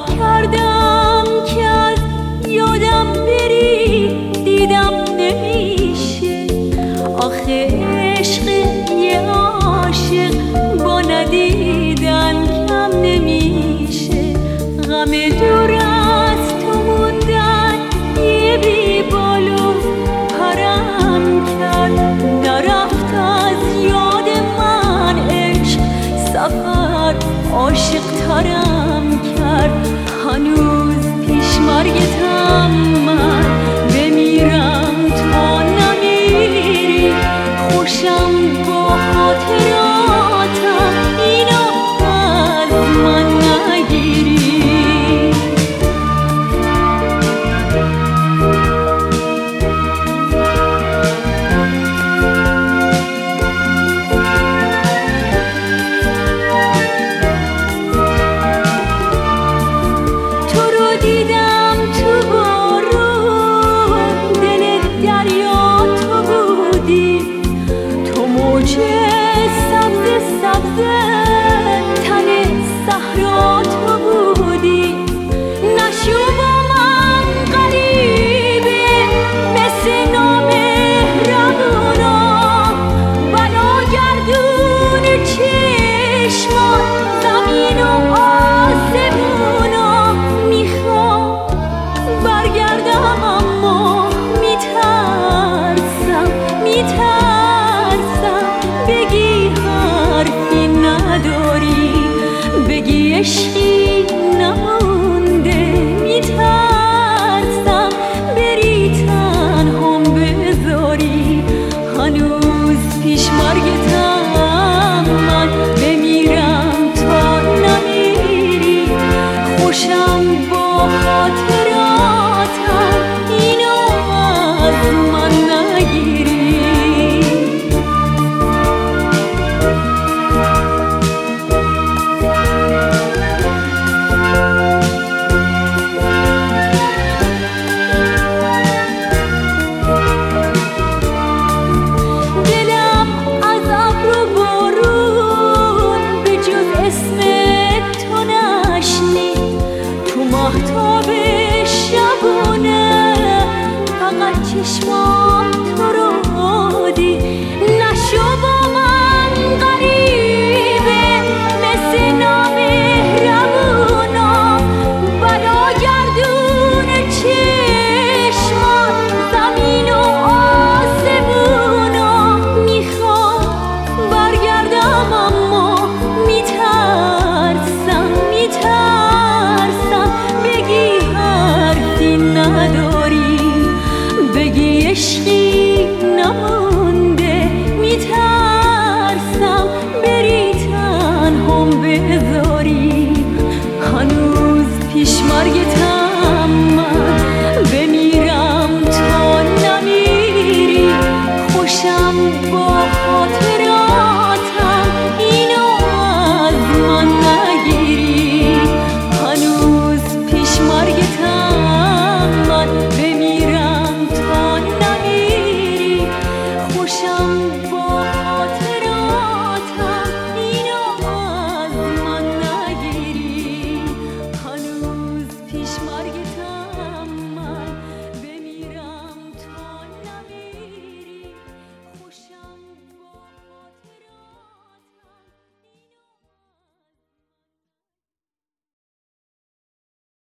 کردم که از یادم بری، دیدم نمیشه. آخه عشق یه عاشق با ندیدن کم نمیشه. غم دور از تو موندن یه بی بالو پرم کرد. نرفت از یاد من عشق، سفر عاشق ترم کرد. هنوز پیش مرگتم من بمیرم تا نمیری. خوشم با خاطراتم اینو از من نگیری. دیدم تو بارون، دل دریا تو بودی. تو موج سبز سبز تن صحرا تو بودی. نشو با من غریبه مثل نامهربونا. بلا گردون چشمان زمین و آسمونا. برگردم اما میترسم بگی حرفی نداری، بگی عشقی نمونده. میترسم بری تنهام بذاری. هنوز پیش مرگتم من بمیرم تا نمیری. خوشم با خاطراتم اینو از من نگیری. دلم از ابر و بارون به جز اسم تو نشنید. تو ماهتاب شبونه فقط چشمام تو رو دید. نشو با من غریبه مثل نامهربونا. بلا گردون چشمان زمین و آسمونا. میخوام برگردم اما میترسم بگی حرفی نداری، بگی عشقی نمونده. میترسم بری تنهام بذاری. هنوز پیش مرگتم من بمیرم